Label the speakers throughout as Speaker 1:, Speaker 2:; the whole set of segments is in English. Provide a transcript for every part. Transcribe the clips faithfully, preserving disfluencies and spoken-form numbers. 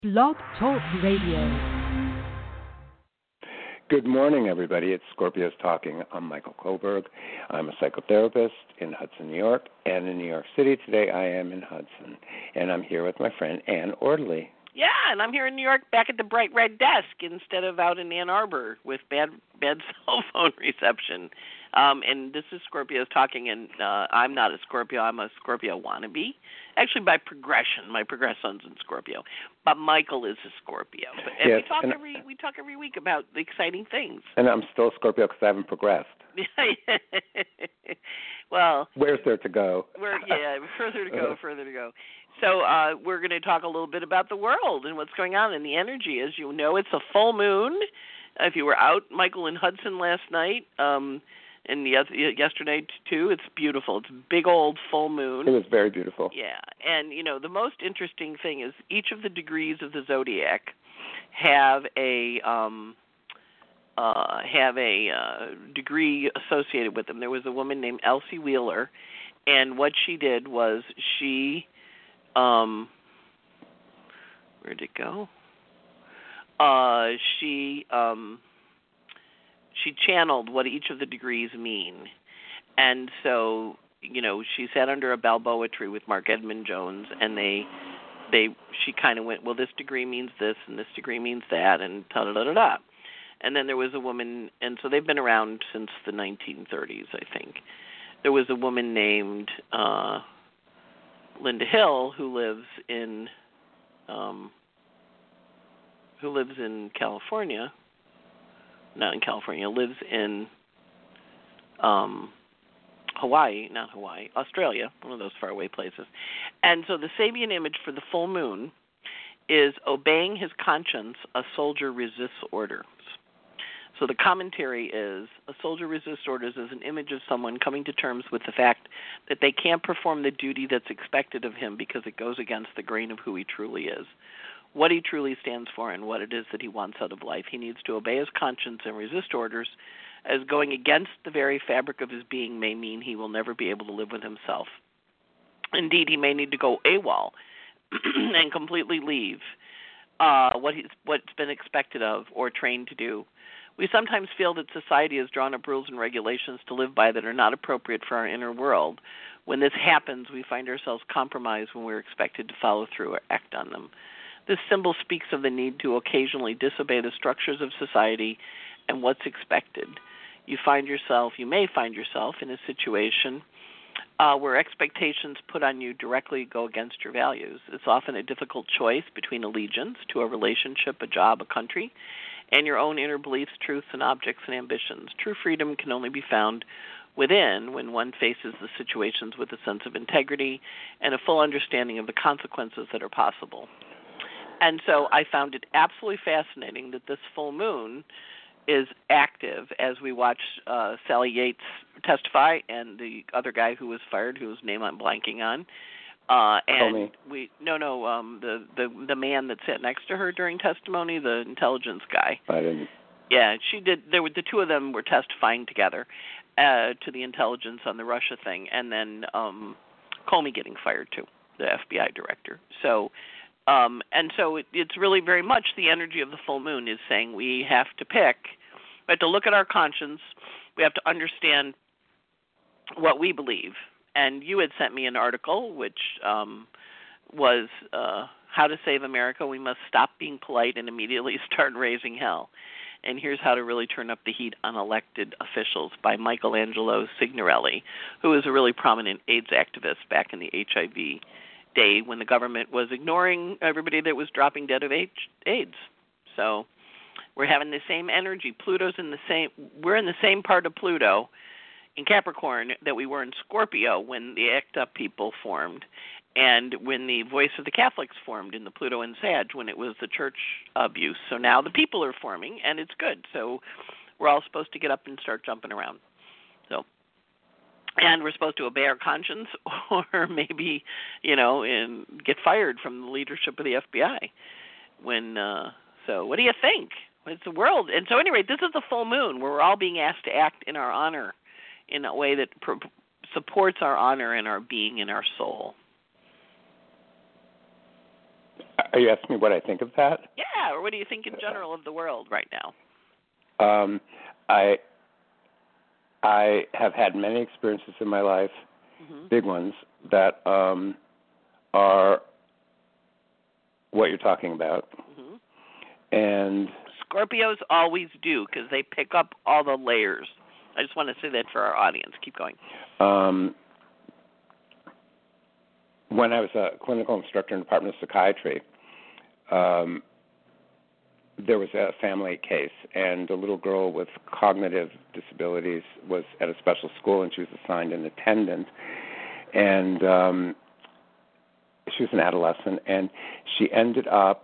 Speaker 1: Blog Talk Radio.
Speaker 2: Good morning, everybody. It's Scorpios Talking. I'm Michael Koberg. I'm a psychotherapist in Hudson, New York, and in New York City. Today I am in Hudson, and I'm here with my friend Ann Orderly.
Speaker 3: Yeah, and I'm here in New York back at the Bright Red Desk instead of out in Ann Arbor with bad bad cell phone reception. Um, and this is Scorpios Talking, and uh, I'm not a Scorpio. I'm a Scorpio wannabe. Actually, by progression, my progresson's in Scorpio, but Michael is a Scorpio. And
Speaker 2: yes,
Speaker 3: we talk
Speaker 2: and
Speaker 3: every we talk every week about the exciting things.
Speaker 2: And I'm still a Scorpio because I haven't progressed.
Speaker 3: Well,
Speaker 2: where's there to go?
Speaker 3: We're yeah, further to go, further to go. So uh, we're going to talk a little bit about the world and what's going on in the energy. As you know, it's a full moon. If you were out, Michael, in Hudson last night, um, and the other, yesterday too, it's beautiful. It's a big old full moon.
Speaker 2: It was very beautiful.
Speaker 3: Yeah, and you know the most interesting thing is each of the degrees of the zodiac have a um, uh, have a uh, degree associated with them. There was a woman named Elsie Wheeler, and what she did was she Um, where'd it go? Uh, she um, she channeled what each of the degrees mean, and so you know she sat under a Balboa tree with Mark Edmund Jones, and they they she kind of went, well, this degree means this, and this degree means that, and da da da da da. And then there was a woman, and so they've been around since the nineteen thirties, I think. There was a woman named Uh, Linda Hill, who lives in um, who lives in California, not in California, lives in um, Hawaii, not Hawaii, Australia, one of those faraway places. And so the Sabian image for the full moon is obeying his conscience, a soldier resists orders. So the commentary is, a soldier resists orders is an image of someone coming to terms with the fact that they can't perform the duty that's expected of him because it goes against the grain of who he truly is, what he truly stands for, and what it is that he wants out of life. He needs to obey his conscience and resist orders, as going against the very fabric of his being may mean he will never be able to live with himself. Indeed, he may need to go AWOL and completely leave uh, what he's, what's been expected of or trained to do. We sometimes feel that society has drawn up rules and regulations to live by that are not appropriate for our inner world. When this happens, we find ourselves compromised when we're expected to follow through or act on them. This symbol speaks of the need to occasionally disobey the structures of society and what's expected. You find yourself, you may find yourself in a situation uh, where expectations put on you directly go against your values. It's often a difficult choice between allegiance to a relationship, a job, a country, and your own inner beliefs, truths, and objects and ambitions. True freedom can only be found within when one faces the situations with a sense of integrity and a full understanding of the consequences that are possible. And so I found it absolutely fascinating that this full moon is active as we watch uh, Sally Yates testify and the other guy who was fired, whose name I'm blanking on. Uh, and
Speaker 2: me.
Speaker 3: we no no um the, the the man that sat next to her during testimony, the intelligence guy.
Speaker 2: I didn't.
Speaker 3: Yeah, she did. There were the two of them were testifying together uh, to the intelligence on the Russia thing, and then um, Comey getting fired too, the F B I director. So, um, and so it, it's really very much the energy of the full moon is saying we have to pick, we have to look at our conscience, we have to understand what we believe. And you had sent me an article which um, was uh, How to Save America. We must stop being polite and immediately start raising hell. And here's how to really turn up the heat on elected officials by Michelangelo Signorelli, who was a really prominent AIDS activist back in the H I V day when the government was ignoring everybody that was dropping dead of AIDS. So we're having the same energy. Pluto's in the same, we're in the same part of Pluto in Capricorn that we were in Scorpio when the ACT UP people formed, and when the Voice of the Catholics formed in the Pluto and Sag when it was the church abuse. So now the people are forming, and it's good. So we're all supposed to get up and start jumping around. So, and we're supposed to obey our conscience, or maybe, you know, and get fired from the leadership of the F B I. When uh, so, what do you think? It's the world, and so anyway, this is the full moon where we're all being asked to act in our honor, in a way that pr- supports our honor and our being and our soul.
Speaker 2: Are you asking me what I think of that?
Speaker 3: Yeah, or what do you think in general of the world right now?
Speaker 2: Um, I I have had many experiences in my life, mm-hmm. big ones, that um, are what you're talking about. Mm-hmm. And
Speaker 3: Scorpios always do because they pick up all the layers. I just want to say that for our audience. Keep going.
Speaker 2: Um, when I was a clinical instructor in the Department of Psychiatry, um, there was a family case, and a little girl with cognitive disabilities was at a special school, and she was assigned an attendant. And um, she was an adolescent, and she ended up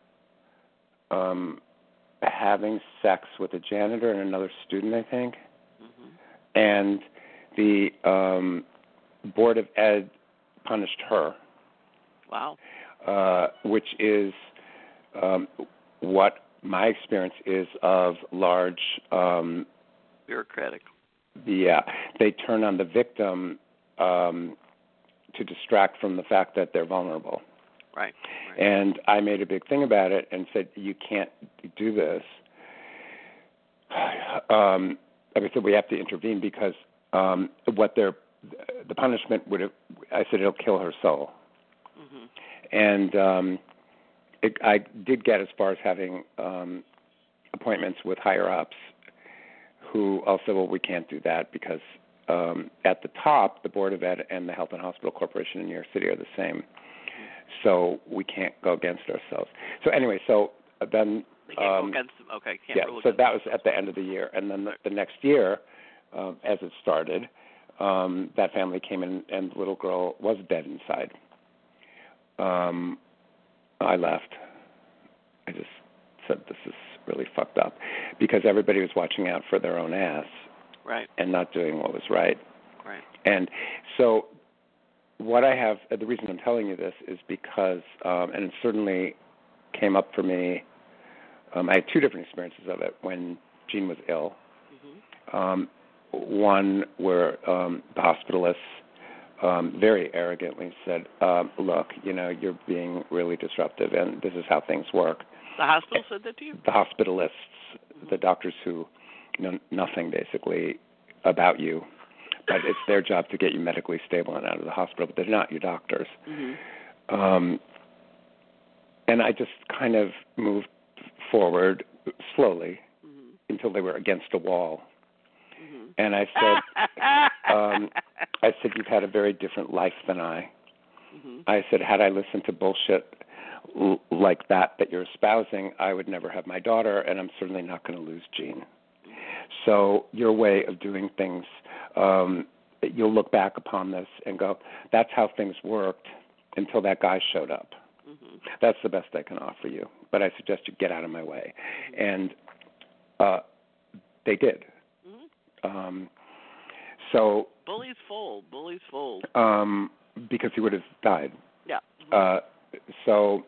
Speaker 2: um, having sex with a janitor and another student, I think. Mm-hmm. And the um, Board of Ed punished her.
Speaker 3: Wow.
Speaker 2: Uh, which is um, what my experience is of large... Um,
Speaker 3: bureaucratic.
Speaker 2: Yeah. They turn on the victim um, to distract from the fact that they're vulnerable.
Speaker 3: Right. right.
Speaker 2: And I made a big thing about it and said, you can't do this. Um, I said, we have to intervene because um, what they're, the punishment would have, I said, it'll kill her soul. Mm-hmm. And um, it, I did get as far as having um, appointments with higher-ups who all said, well, we can't do that because um, at the top, the Board of Ed and the Health and Hospital Corporation in New York City are the same. So we can't go against ourselves. So anyway, so then...
Speaker 3: They can't um, go against them. Okay, can't
Speaker 2: yeah,
Speaker 3: rule
Speaker 2: so
Speaker 3: against
Speaker 2: that was at the end of the year. And then the, the next year, um, as it started, um, that family came in and the little girl was dead inside. Um, I left. I just said, this is really fucked up. Because everybody was watching out for their own ass.
Speaker 3: Right.
Speaker 2: And not doing what was right.
Speaker 3: Right.
Speaker 2: And so what I have, the reason I'm telling you this is because, um, and it certainly came up for me, um, I had two different experiences of it when Jean was ill. Mm-hmm. Um, one where um, the hospitalists um, very arrogantly said, um, look, you know, you're being really disruptive, and this is how things work.
Speaker 3: The hospital said that to you?
Speaker 2: The hospitalists, mm-hmm. the doctors who know nothing, basically, about you. But it's their job to get you medically stable and out of the hospital, but they're not your doctors. Mm-hmm. Um, and I just kind of moved forward slowly mm-hmm. until they were against a wall. Mm-hmm. And I said, um, I said, you've had a very different life than I. Mm-hmm. I said, had I listened to bullshit l- like that that you're espousing, I would never have my daughter, and I'm certainly not going to lose Jean. So your way of doing things, um, you'll look back upon this and go, that's how things worked until that guy showed up. Mm-hmm. That's the best I can offer you. But I suggest you get out of my way. Mm-hmm. And uh, they did. Mm-hmm. Um, so
Speaker 3: bullies fold. Bullies fold.
Speaker 2: Um, because he would have died.
Speaker 3: Yeah.
Speaker 2: Mm-hmm. Uh, so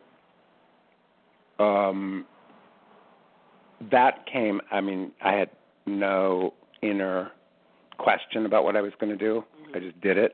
Speaker 2: um, that came, I mean, I had no inner question about what I was going to do. Mm-hmm. I just did it.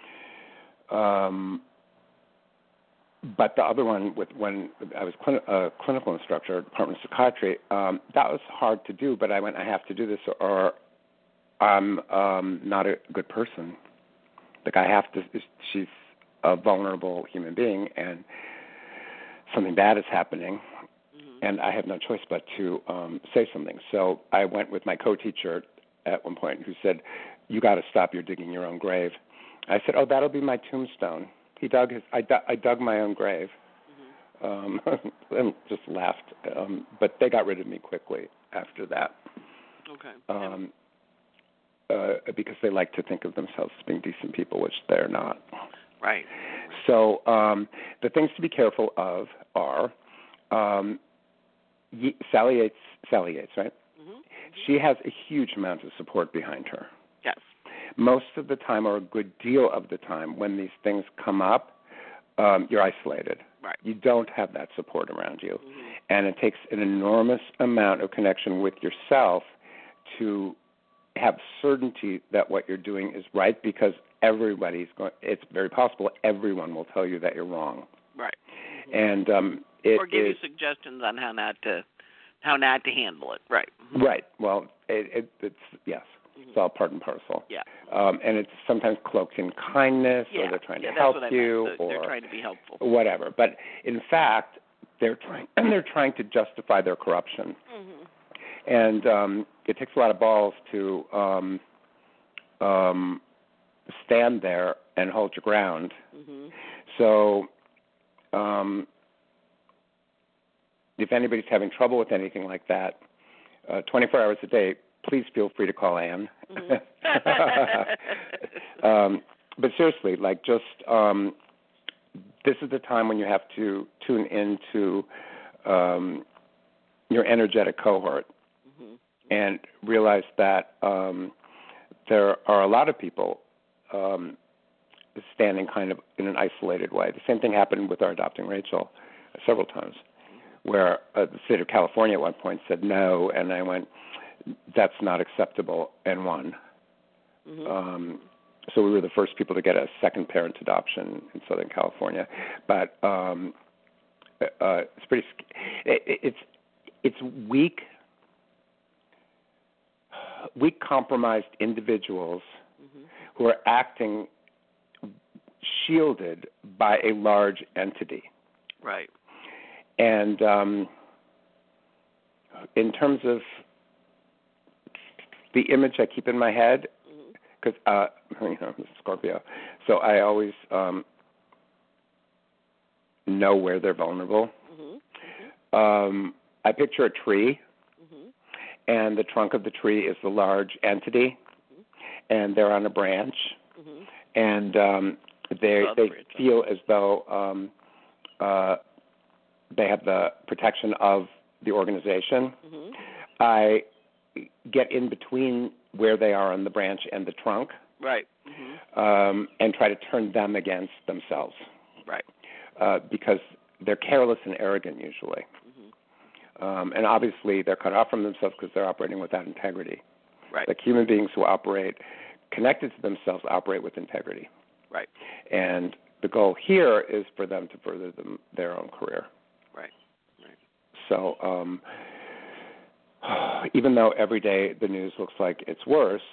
Speaker 2: Um, but the other one, with when I was clin- a clinical instructor at the Department of Psychiatry, um, that was hard to do, but I went, I have to do this or I'm um, not a good person. Like I have to, she's a vulnerable human being and something bad is happening. And I have no choice but to um, say something. So I went with my co-teacher at one point who said, you got to stop, you're digging your own grave. I said, oh, that'll be my tombstone. He dug his, I, I dug my own grave. Mm-hmm. Um, and just laughed. Um, but they got rid of me quickly after that.
Speaker 3: Okay.
Speaker 2: Um, uh, because they like to think of themselves as being decent people, which they're not.
Speaker 3: Right.
Speaker 2: So um, the things to be careful of are... Um, Sally Yates, Sally Yates, right? Mm-hmm. She has a huge amount of support behind her.
Speaker 3: Yes.
Speaker 2: Most of the time, or a good deal of the time, when these things come up, um, you're isolated.
Speaker 3: Right.
Speaker 2: You don't have that support around you.
Speaker 3: Mm-hmm.
Speaker 2: And it takes an enormous amount of connection with yourself to have certainty that what you're doing is right, because everybody's going, it's very possible everyone will tell you that you're wrong.
Speaker 3: Right.
Speaker 2: and um, it
Speaker 3: or give
Speaker 2: is,
Speaker 3: you suggestions on how not to how not to handle it. Right.
Speaker 2: Right. Well, it, it, it's yes, mm-hmm. it's all part and parcel.
Speaker 3: Yeah.
Speaker 2: Um, and it's sometimes cloaked in kindness,
Speaker 3: yeah.
Speaker 2: or they're trying
Speaker 3: yeah,
Speaker 2: to
Speaker 3: that's
Speaker 2: help
Speaker 3: what I
Speaker 2: you,
Speaker 3: meant. So
Speaker 2: or
Speaker 3: they're trying to be helpful.
Speaker 2: Whatever. But in fact, they're trying they're trying to justify their corruption. Mm-hmm. And um, it takes a lot of balls to um, um, stand there and hold your ground. Mm-hmm. So. Um, If anybody's having trouble with anything like that, uh, twenty-four hours a day, please feel free to call Anne. Mm-hmm. um, but seriously, like just um, this is the time when you have to tune into um, your energetic cohort mm-hmm. and realize that um, there are a lot of people um, standing kind of in an isolated way. The same thing happened with our Adopting Rachel several times, where uh, the state of California at one point said no, and I went, that's not acceptable, and won. Mm-hmm. Um, so we were the first people to get a second parent adoption in Southern California. But um, uh, it's pretty, it, it's it's weak, weak compromised individuals mm-hmm. who are acting shielded by a large entity.
Speaker 3: Right.
Speaker 2: And um, in terms of the image I keep in my head, because mm-hmm. uh, you know, I'm a Scorpio, so I always um, know where they're vulnerable. Mm-hmm. Um, I picture a tree, mm-hmm. and the trunk of the tree is the large entity, mm-hmm. and they're on a branch, mm-hmm. and um, they they feel as though um, uh, they have the protection of the organization. Mm-hmm. I get in between where they are on the branch and the trunk,
Speaker 3: right, mm-hmm.
Speaker 2: um, and try to turn them against themselves,
Speaker 3: right,
Speaker 2: uh, because they're careless and arrogant usually, mm-hmm. um, and obviously they're cut off from themselves because they're operating without integrity.
Speaker 3: Right,
Speaker 2: like human beings who operate connected to themselves operate with integrity.
Speaker 3: Right,
Speaker 2: and the goal here is for them to further them, their own career.
Speaker 3: Right, right.
Speaker 2: So. Um, Even though every day the news looks like it's worse,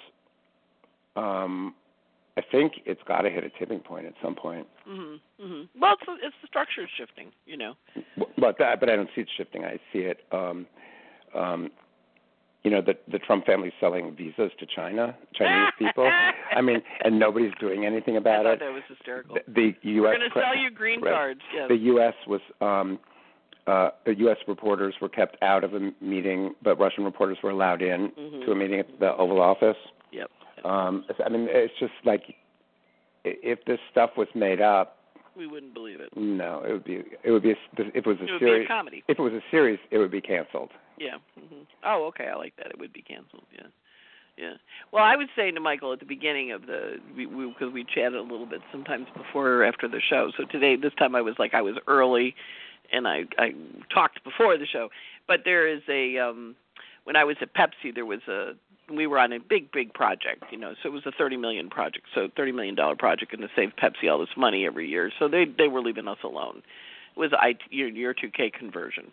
Speaker 2: um, I think it's got to hit a tipping point at some point.
Speaker 3: Mm-hmm, mm-hmm. Well, it's, it's the structure is shifting, you know.
Speaker 2: But that, but I don't see it shifting. I see it. Um, um, you know, the the Trump family's selling visas to China, Chinese people. I mean, and nobody's doing anything about
Speaker 3: I
Speaker 2: it.
Speaker 3: thought that was hysterical.
Speaker 2: The, the U S
Speaker 3: We're going to sell you green
Speaker 2: right.
Speaker 3: cards. Yes.
Speaker 2: The U S was. Um, Uh, the U S reporters were kept out of a meeting, but Russian reporters were allowed in mm-hmm. to a meeting at the Oval Office.
Speaker 3: Yep.
Speaker 2: Um, I mean, it's just like if this stuff was made up,
Speaker 3: we wouldn't believe it.
Speaker 2: No, it would be. It would be. A, if it was a
Speaker 3: it would
Speaker 2: series,
Speaker 3: be a comedy.
Speaker 2: If it was a series, it would be canceled.
Speaker 3: Yeah. Mm-hmm. Oh, okay. I like that. It would be canceled. Yeah. Yeah. Well, I was saying to Michael at the beginning of the, we because we, we chatted a little bit sometimes before or after the show. So today, this time I was like, I was early. And I, I talked before the show, but there is a, um, when I was at Pepsi, there was a, we were on a big, big project, you know, so it was a thirty million dollars project, so thirty million dollars project, and to save Pepsi all this money every year. So they, they were leaving us alone. It was I, year, year two K conversion.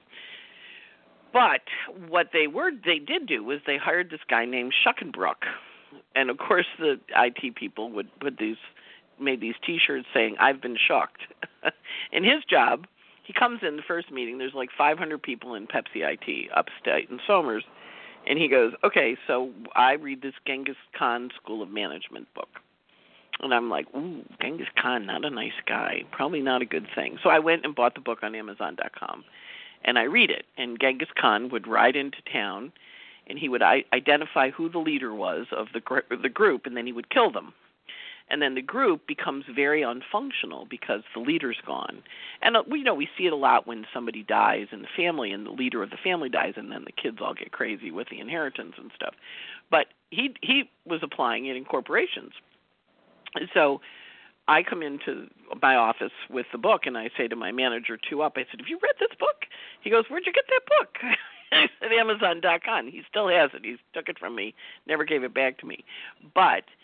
Speaker 3: But what they were, they did do was they hired this guy named Schuckenbrook. And of course the I T people would put these, made these T-shirts saying, I've been shocked. And his job, he comes in the first meeting, there's like five hundred people in Pepsi I T upstate in Somers, and he goes, okay, so I read this Genghis Khan School of Management book. And I'm like, ooh, Genghis Khan, not a nice guy, probably not a good thing. So I went and bought the book on Amazon dot com, and I read it. And Genghis Khan would ride into town, and he would I- identify who the leader was of the gr- the group, and then he would kill them. And then the group becomes very unfunctional because the leader's gone. And, uh, we, you know, we see it a lot when somebody dies in the family and the leader of the family dies, and then the kids all get crazy with the inheritance and stuff. But he he was applying it in corporations. And so I come into my office with the book, and I say to my manager, two up, I said, have you read this book? He goes, where'd you get that book? I said, Amazon dot com. He still has it. He took it from me, never gave it back to me. But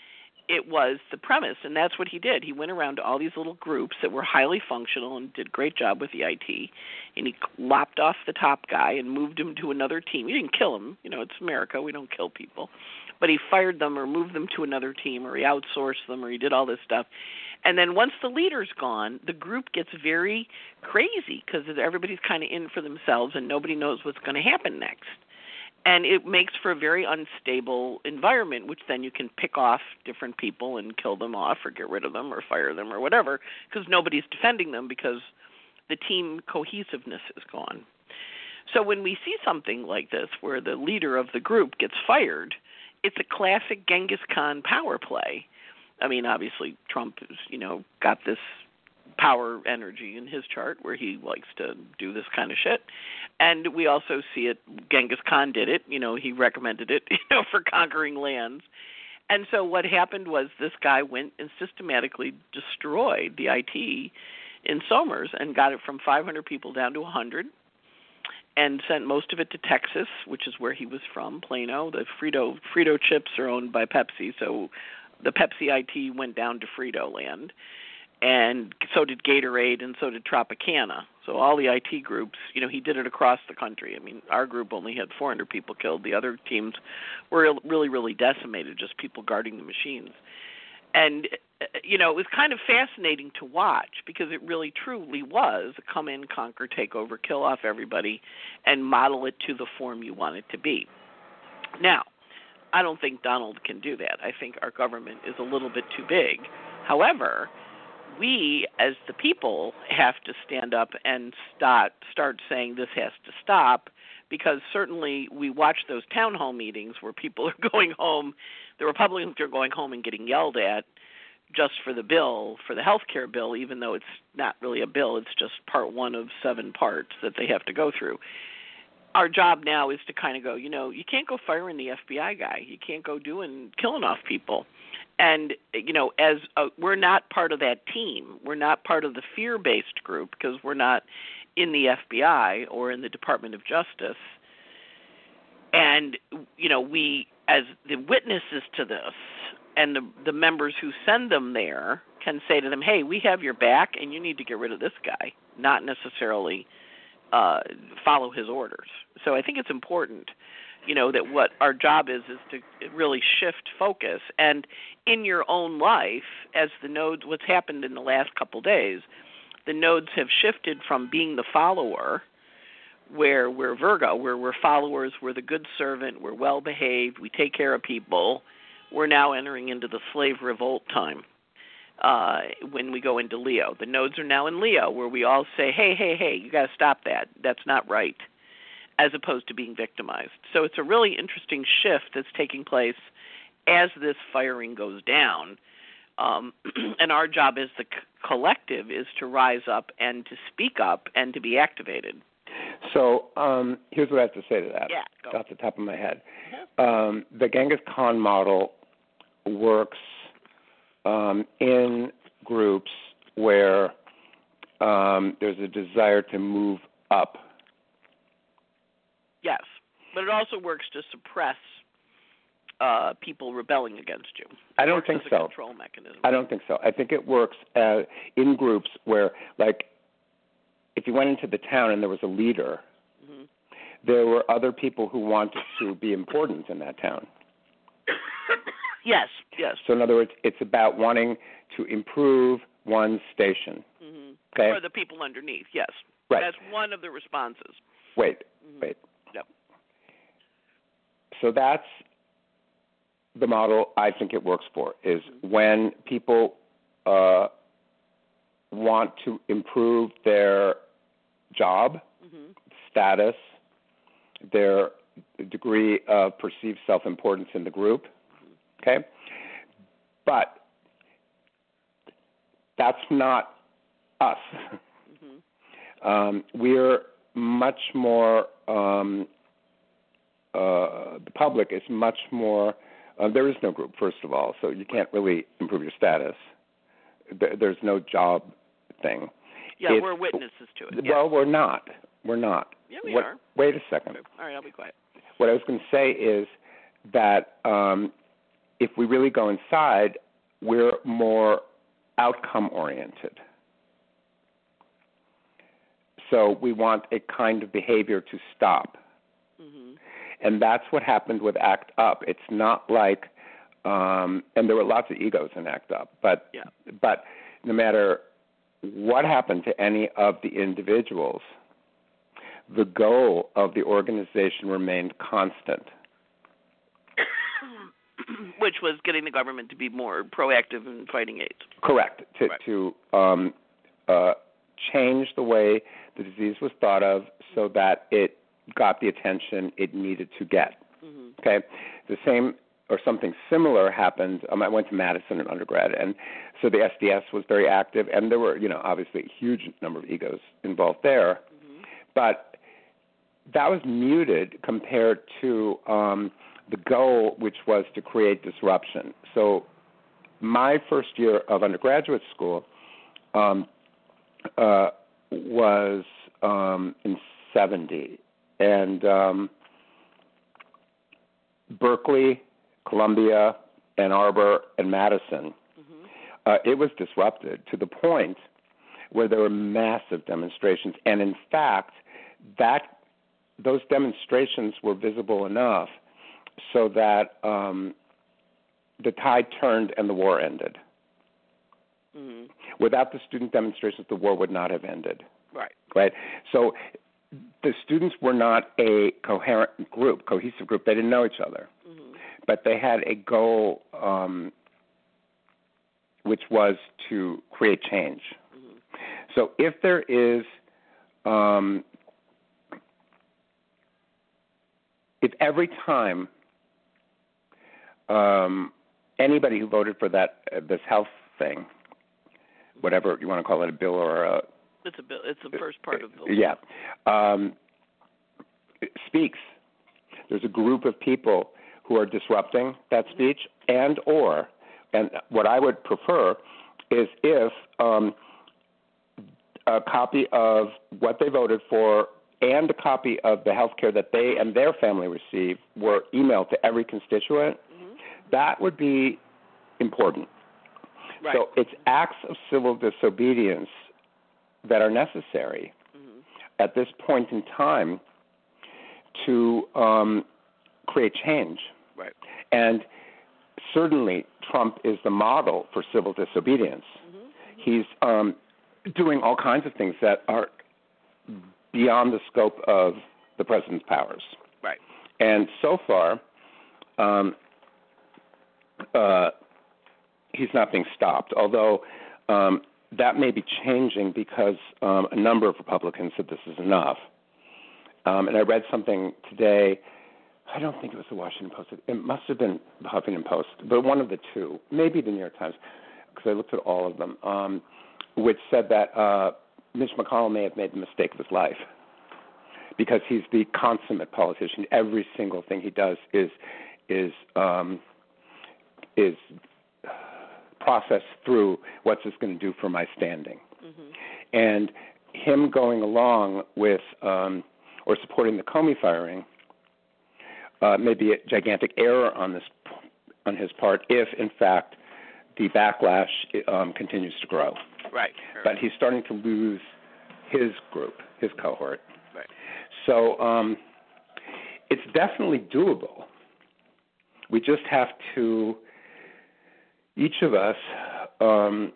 Speaker 3: it was the premise, and that's what he did. He went around to all these little groups that were highly functional and did a great job with the I T, and he lopped off the top guy and moved him to another team. He didn't kill him. You know, it's America. We don't kill people. But he fired them or moved them to another team, or he outsourced them, or he did all this stuff. And then once the leader's gone, the group gets very crazy because everybody's kind of in for themselves and nobody knows what's going to happen next. And it makes for a very unstable environment, which then you can pick off different people and kill them off or get rid of them or fire them or whatever, because nobody's defending them because the team cohesiveness is gone. So when we see something like this where the leader of the group gets fired, it's a classic Genghis Khan power play. I mean, obviously Trump has, you know, got this power energy in his chart where he likes to do this kind of shit. And we also see it, Genghis Khan did it, you know, he recommended it, you know, for conquering lands. And so what happened was this guy went and systematically destroyed the I T in Somers and got it from five hundred people down to one hundred and sent most of it to Texas, which is where he was from, Plano. The Frito, Frito chips are owned by Pepsi, so the Pepsi I T went down to Frito land. And so did Gatorade, and so did Tropicana. So all the I T groups, you know, he did it across the country. I mean, our group only had four hundred people killed. The other teams were really, really decimated, just people guarding the machines. And, you know, it was kind of fascinating to watch because it really, truly was a come in, conquer, take over, kill off everybody, and model it to the form you want it to be. Now, I don't think Donald can do that. I think our government is a little bit too big. However, we, as the people, have to stand up and start, start saying this has to stop, because certainly we watch those town hall meetings where people are going home, the Republicans are going home and getting yelled at just for the bill, for the health care bill, even though it's not really a bill, it's just part one of seven parts that they have to go through. Our job now is to kind of go, you know, you can't go firing the F B I guy. You can't go doing, killing off people. And, you know, as a, we're not part of that team. We're not part of the fear-based group because we're not in the F B I or in the Department of Justice. And, you know, we, as the witnesses to this and the, the members who send them there can say to them, hey, we have your back and you need to get rid of this guy, not necessarily uh, follow his orders. So I think it's important, you know, that what our job is is to really shift focus. And in your own life, as the nodes, what's happened in the last couple of days, the nodes have shifted from being the follower, where we're Virgo, where we're followers, we're the good servant, we're well-behaved, we take care of people. We're now entering into the slave revolt time uh, when we go into Leo. The nodes are now in Leo, where we all say, hey, hey, hey, you got to stop that. That's not right, as opposed to being victimized. So it's a really interesting shift that's taking place as this firing goes down. Um, and our job as the c- collective is to rise up and to speak up and to be activated.
Speaker 2: So um, here's what I have to say to that,
Speaker 3: yeah, go.
Speaker 2: off the top of my head.
Speaker 3: Mm-hmm.
Speaker 2: Um, the Genghis Khan model works um, in groups where um, there's a desire to move up.
Speaker 3: Yes, but it also works to suppress uh, people rebelling against you. It
Speaker 2: I don't
Speaker 3: works
Speaker 2: think
Speaker 3: as a
Speaker 2: so.
Speaker 3: Control mechanism.
Speaker 2: I don't think so. I think it works uh, in groups where, like, if you went into the town and there was a leader, mm-hmm. there were other people who wanted to be important in that town.
Speaker 3: Yes, yes.
Speaker 2: So in other words, it's about wanting to improve one's station.
Speaker 3: Mm-hmm.
Speaker 2: Okay?
Speaker 3: For the people underneath, yes.
Speaker 2: Right.
Speaker 3: That's one of the responses.
Speaker 2: Wait,
Speaker 3: mm-hmm.
Speaker 2: wait.
Speaker 3: Yep.
Speaker 2: So that's the model I think it works for, is
Speaker 3: mm-hmm.
Speaker 2: when people uh, want to improve their job,
Speaker 3: mm-hmm.
Speaker 2: status, their degree of perceived self-importance in the group, okay? But that's not us. Mm-hmm. um, we're much more, um, uh, the public is much more, uh, there is no group, first of all, so you can't really improve your status. There, there's no job thing.
Speaker 3: Yeah,
Speaker 2: it's,
Speaker 3: we're witnesses to it.
Speaker 2: Well,
Speaker 3: yeah.
Speaker 2: we're not. We're not.
Speaker 3: Yeah, we
Speaker 2: what,
Speaker 3: are.
Speaker 2: Wait a second.
Speaker 3: All right, I'll be quiet.
Speaker 2: What I was going to say is that um, if we really go inside, we're more outcome-oriented. So we want a kind of behavior to stop.
Speaker 3: Mm-hmm.
Speaker 2: And that's what happened with ACT UP. It's not like, um, and there were lots of egos in ACT UP, but
Speaker 3: yeah.
Speaker 2: but no matter what happened to any of the individuals, the goal of the organization remained constant.
Speaker 3: Which was getting the government to be more proactive in fighting AIDS.
Speaker 2: Correct. To,
Speaker 3: right.
Speaker 2: to um, uh, change the way the disease was thought of so that it got the attention it needed to get.
Speaker 3: Mm-hmm.
Speaker 2: Okay? The same or something similar happened. Um, I went to Madison in undergrad, and so the S D S was very active, and there were, you know, obviously a huge number of egos involved there.
Speaker 3: Mm-hmm.
Speaker 2: But that was muted compared to um, the goal, which was to create disruption. So my first year of undergraduate school um, uh, was um, in seventy, and um, Berkeley, Columbia, Ann Arbor, and Madison,
Speaker 3: mm-hmm.
Speaker 2: uh, it was disrupted to the point where there were massive demonstrations. And in fact, that those demonstrations were visible enough so that um, the tide turned and the war ended.
Speaker 3: Mm-hmm.
Speaker 2: Without the student demonstrations, the war would not have ended.
Speaker 3: Right.
Speaker 2: Right. So the students were not a coherent group, cohesive group. They didn't know each other.
Speaker 3: Mm-hmm.
Speaker 2: But they had a goal, um, which was to create change.
Speaker 3: Mm-hmm.
Speaker 2: So if there is, um, if every time um, anybody who voted for that uh, this health thing, whatever you want to call it, a bill or a
Speaker 3: it's a bill. It's the first part of the
Speaker 2: yeah, um, speaks, there's a group of people who are disrupting that speech, and or, and what I would prefer is if um, a copy of what they voted for and a copy of the health care that they and their family receive were emailed to every constituent,
Speaker 3: mm-hmm.
Speaker 2: that would be important.
Speaker 3: Right.
Speaker 2: So it's acts of civil disobedience that are necessary
Speaker 3: mm-hmm.
Speaker 2: at this point in time to um, create change.
Speaker 3: Right.
Speaker 2: And certainly Trump is the model for civil disobedience.
Speaker 3: Mm-hmm.
Speaker 2: He's um, doing all kinds of things that are beyond the scope of the president's powers.
Speaker 3: Right.
Speaker 2: And so far, um, uh, he's not being stopped, although um, that may be changing because um, a number of Republicans said this is enough. Um, and I read something today, I don't think it was the Washington Post, it must have been the Huffington Post, but one of the two, maybe the New York Times, because I looked at all of them, um, which said that uh, Mitch McConnell may have made the mistake of his life because he's the consummate politician. Every single thing he does is is um, is processed through what's this going to do for my standing. Mm-hmm. And him going along with um, or supporting the Comey firing uh, may be a gigantic error on this on his part if, in fact, the backlash um, continues to grow.
Speaker 3: Right.
Speaker 2: But he's starting to lose his group, his cohort.
Speaker 3: Right.
Speaker 2: So um, it's definitely doable. We just have to, each of us, um,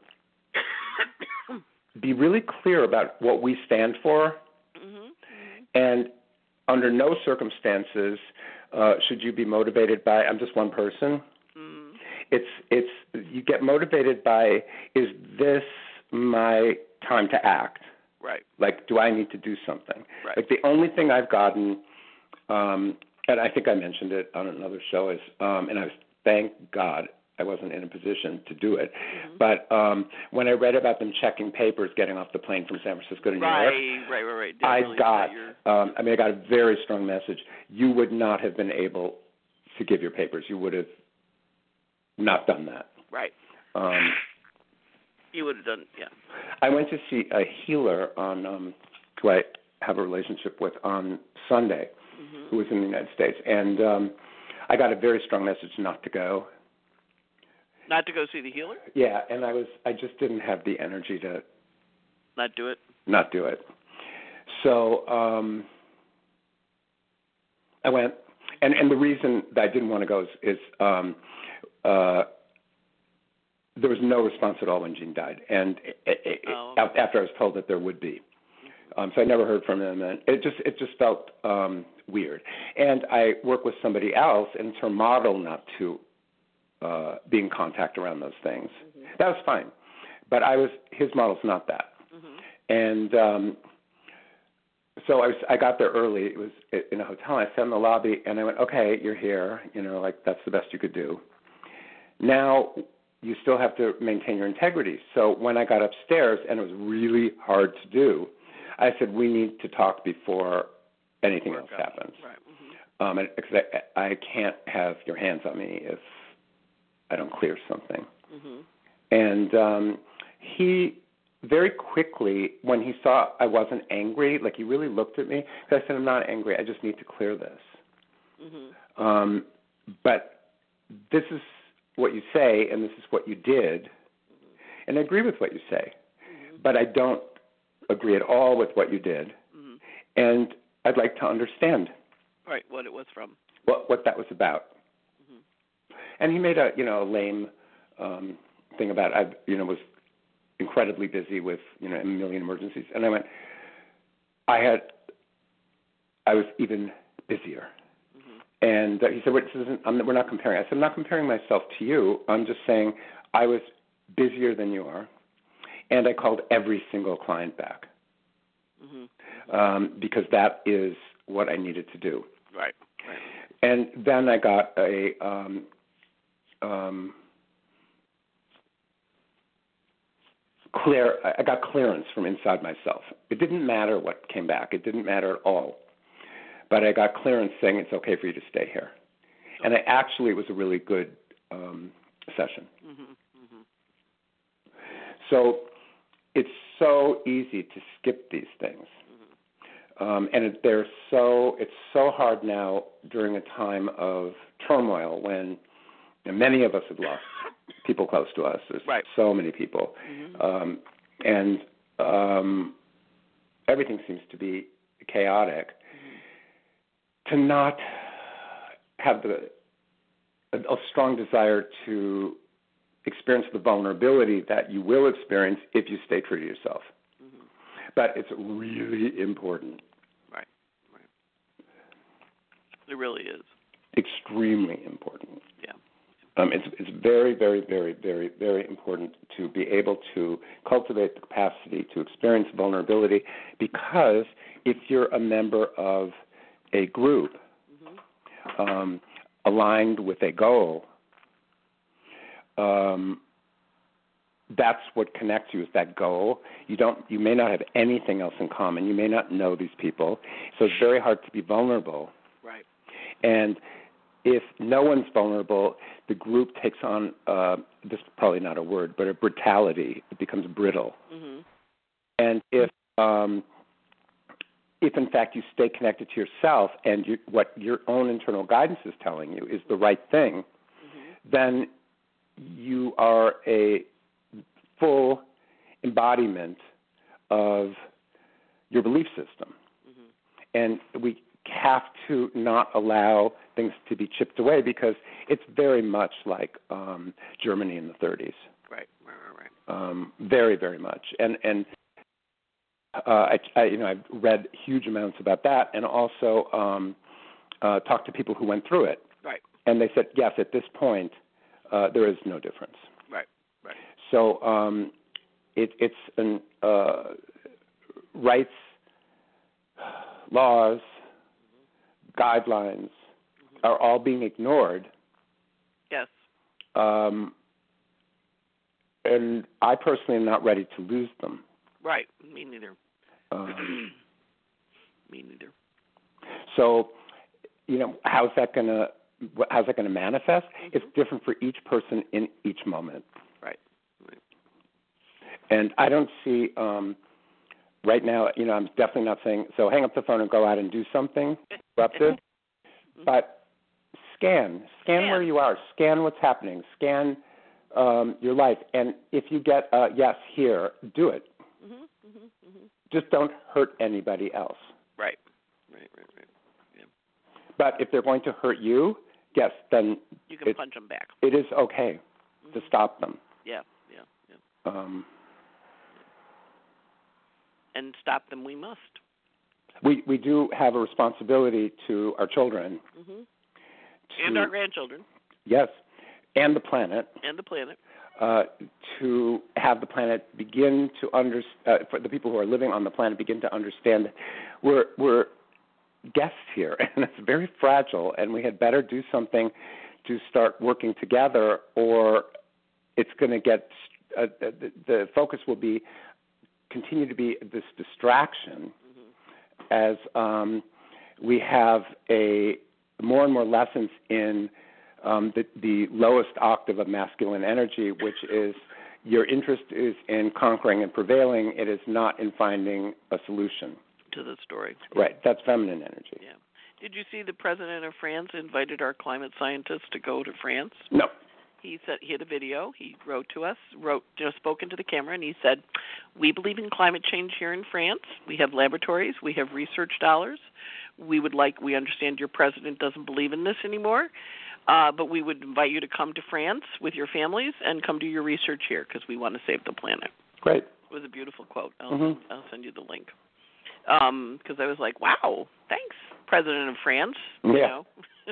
Speaker 2: be really clear about what we stand for, mm-hmm. and under no circumstances uh, should you be motivated by, I'm just one person. Mm. It's it's you get motivated by, is this my time to act?
Speaker 3: Right.
Speaker 2: Like, do I need to do something?
Speaker 3: Right.
Speaker 2: Like, the only thing I've gotten, um, and I think I mentioned it on another show, is, um, and I was, thank God I wasn't in a position to do it, mm-hmm. but um, when I read about them checking papers getting off the plane from San Francisco to New
Speaker 3: right,
Speaker 2: York,
Speaker 3: right, right, right.
Speaker 2: I
Speaker 3: really
Speaker 2: got,
Speaker 3: your...
Speaker 2: um, I mean, I got a very strong message. You would not have been able to give your papers. You would have not done that.
Speaker 3: Right.
Speaker 2: Um,
Speaker 3: you would have done, yeah.
Speaker 2: I went to see a healer on, um, who I have a relationship with, on Sunday, mm-hmm. who was in the United States, and um, I got a very strong message not to go.
Speaker 3: Not to go see the healer?
Speaker 2: Yeah, and I was I just didn't have the energy to
Speaker 3: Not do it?
Speaker 2: not do it. So um, I went, and, and the reason that I didn't want to go is, is um, uh, there was no response at all when Gene died, and it, it,
Speaker 3: oh.
Speaker 2: it, after I was told that there would be. Um, so I never heard from him, and it just it just felt um, weird. And I work with somebody else, and it's her model not to uh, be in contact around those things. Mm-hmm. That was fine, but I was his model's not that. Mm-hmm. And um, so I was I got there early. It was in a hotel. I sat in the lobby, and I went, okay, you're here. You know, like that's the best you could do. Now you still have to maintain your integrity. So when I got upstairs, and it was really hard to do, I said, we need to talk before anything else happens. Right. Mm-hmm. Um, because I, I can't have your hands on me if I don't clear something. Mm-hmm. And um, he very quickly, when he saw I wasn't angry, like he really looked at me, because I said, I'm not angry, I just need to clear this. Mm-hmm. Um, but this is what you say, and this is what you did. Mm-hmm. And I agree with what you say, mm-hmm. but I don't agree at all with what you did, mm-hmm. and I'd like to understand.
Speaker 3: Right, what it was from.
Speaker 2: What what that was about. Mm-hmm. And he made a you know a lame um, thing about I you know was incredibly busy with you know a million emergencies, and I went. I had I was even busier, mm-hmm. and uh, he said, "Wait, this isn't, I'm, we're not comparing." I said, "I'm not comparing myself to you. I'm just saying I was busier than you are." And I called every single client back, mm-hmm. um, because that is what I needed to do.
Speaker 3: Right. right.
Speaker 2: And then I got a um, um, clear. I got clearance from inside myself. It didn't matter what came back. It didn't matter at all. But I got clearance saying it's okay for you to stay here. Okay. And I actually, it was a really good um, session. Mm-hmm. Mm-hmm. So it's so easy to skip these things, mm-hmm. um, and it, they're so it's so hard now during a time of turmoil when you know, many of us have lost people close to us. There's right. so many people, mm-hmm. um, and um, everything seems to be chaotic. Mm-hmm. To not have the a, a strong desire to experience the vulnerability that you will experience if you stay true to yourself. Mm-hmm. But it's really important.
Speaker 3: Right, right. It really is.
Speaker 2: Extremely important.
Speaker 3: Yeah.
Speaker 2: Um, it's it's very, very, very, very, very important to be able to cultivate the capacity to experience vulnerability, because if you're a member of a group mm-hmm. um, aligned with a goal, Um, that's what connects you, is that goal. You don't. You may not have anything else in common. You may not know these people, so it's very hard to be vulnerable.
Speaker 3: Right.
Speaker 2: And if no one's vulnerable, the group takes on uh, this is probably not a word, but a brutality. It becomes brittle. Mm-hmm. And if um, if in fact you stay connected to yourself and you, what your own internal guidance is telling you is the right thing, mm-hmm. then you are a full embodiment of your belief system. Mm-hmm. And we have to not allow things to be chipped away, because it's very much like um, Germany in the thirties.
Speaker 3: Right, right, right, right.
Speaker 2: Um, very, very much. And, and uh, I, I, you know, I've read huge amounts about that, and also um, uh, talked to people who went through it.
Speaker 3: Right.
Speaker 2: And they said, yes, at this point, Uh, there is no difference.
Speaker 3: Right, right.
Speaker 2: So um, it, it's an uh, rights, laws, mm-hmm. guidelines mm-hmm. are all being ignored.
Speaker 3: Yes.
Speaker 2: Um, and I personally am not ready to lose them.
Speaker 3: Right. Me neither.
Speaker 2: Um,
Speaker 3: Me neither.
Speaker 2: So, you know, how's that going to How's that going to manifest? Mm-hmm. It's different for each person in each moment.
Speaker 3: Right. right.
Speaker 2: And I don't see, um, right now, you know, I'm definitely not saying, so hang up the phone and go out and do something disruptive, mm-hmm. but scan. Scan yeah. where you are. Scan what's happening. Scan um, your life. And if you get a yes here, do it.
Speaker 3: Mm-hmm, mm-hmm, mm-hmm.
Speaker 2: Just don't hurt anybody else.
Speaker 3: Right, right, right, right. Yeah.
Speaker 2: But if they're going to hurt you, yes, then
Speaker 3: you can
Speaker 2: it,
Speaker 3: punch them back.
Speaker 2: It is okay
Speaker 3: mm-hmm.
Speaker 2: to stop them.
Speaker 3: Yeah, yeah, yeah.
Speaker 2: Um,
Speaker 3: and stop them we must.
Speaker 2: We we do have a responsibility to our children.
Speaker 3: Mm-hmm.
Speaker 2: To,
Speaker 3: and our grandchildren.
Speaker 2: Yes, and the planet.
Speaker 3: And the planet.
Speaker 2: Uh, to have the planet begin to under, uh, for the people who are living on the planet begin to understand that we're we're guests here, and it's very fragile, and we had better do something to start working together, or it's going to get uh, the, the focus will be continue to be this distraction mm-hmm. as um, we have a more and more lessons in um, the, the lowest octave of masculine energy, which is your interest is in conquering and prevailing. It is not in finding a solution
Speaker 3: to the story.
Speaker 2: Right. That's feminine energy.
Speaker 3: Yeah. Did you see the president of France invited our climate scientists to go to France?
Speaker 2: No.
Speaker 3: He said he had a video. He wrote to us, wrote, you know, spoke into the camera, and he said, "We believe in climate change here in France. We have laboratories. We have research dollars. We would like. We understand your president doesn't believe in this anymore, uh, but we would invite you to come to France with your families and come do your research here because we want to save the planet."
Speaker 2: Great.
Speaker 3: It was a beautiful quote. I'll,
Speaker 2: mm-hmm.
Speaker 3: I'll send you the link. Because um, I was like, "Wow, thanks, President of France."
Speaker 2: Yeah.
Speaker 3: You know?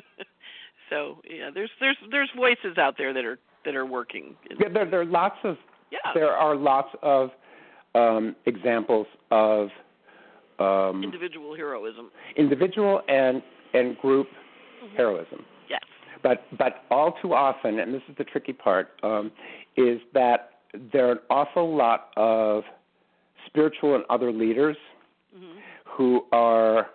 Speaker 3: So yeah, there's there's there's voices out there that are that are working.
Speaker 2: Yeah, there there are lots of
Speaker 3: yeah.
Speaker 2: there are lots of um, examples of um,
Speaker 3: individual heroism,
Speaker 2: individual and and group mm-hmm. heroism.
Speaker 3: Yes.
Speaker 2: But but all too often, and this is the tricky part, um, is that there are an awful lot of spiritual and other leaders mm-hmm. who are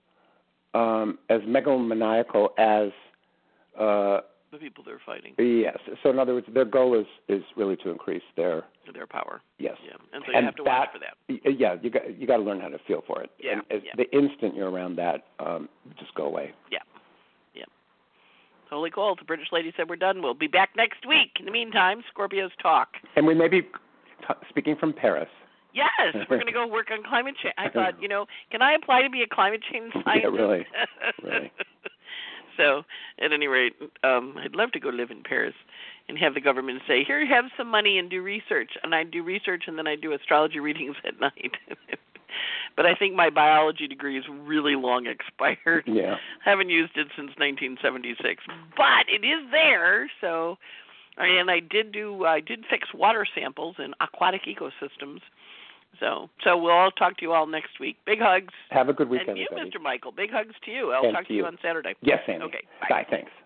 Speaker 2: um, as megalomaniacal as Uh,
Speaker 3: the people they're fighting.
Speaker 2: Yes. So in other words, their goal is, is really to increase their
Speaker 3: their power.
Speaker 2: Yes.
Speaker 3: Yeah. And so you
Speaker 2: and
Speaker 3: have to
Speaker 2: that,
Speaker 3: watch for that.
Speaker 2: Yeah. You got you got to learn how to feel for it.
Speaker 3: Yeah.
Speaker 2: And as
Speaker 3: yeah.
Speaker 2: the instant you're around that, um, just go away.
Speaker 3: Yeah. Yeah. Holy coal. The British lady said we're done. We'll be back next week. In the meantime, Scorpios talk.
Speaker 2: And we may be t- speaking from Paris.
Speaker 3: Yes, we're going to go work on climate change. I thought, you know, can I apply to be a climate change scientist?
Speaker 2: Yeah, really. Really.
Speaker 3: So, at any rate, um, I'd love to go live in Paris and have the government say, here, have some money and do research. And I do research, and then I do astrology readings at night. But I think my biology degree is really long expired.
Speaker 2: Yeah.
Speaker 3: I haven't used it since nineteen seventy-six. But it is there, so... And I did do, I did fix water samples in aquatic ecosystems. So, so we'll all talk to you all next week. Big hugs.
Speaker 2: Have a good week,
Speaker 3: and
Speaker 2: everybody.
Speaker 3: And you, Mister Michael, big hugs to you. I'll
Speaker 2: and
Speaker 3: talk to
Speaker 2: you.
Speaker 3: you on Saturday.
Speaker 2: Yes, Sandy.
Speaker 3: Okay,
Speaker 2: bye. Bye, thanks.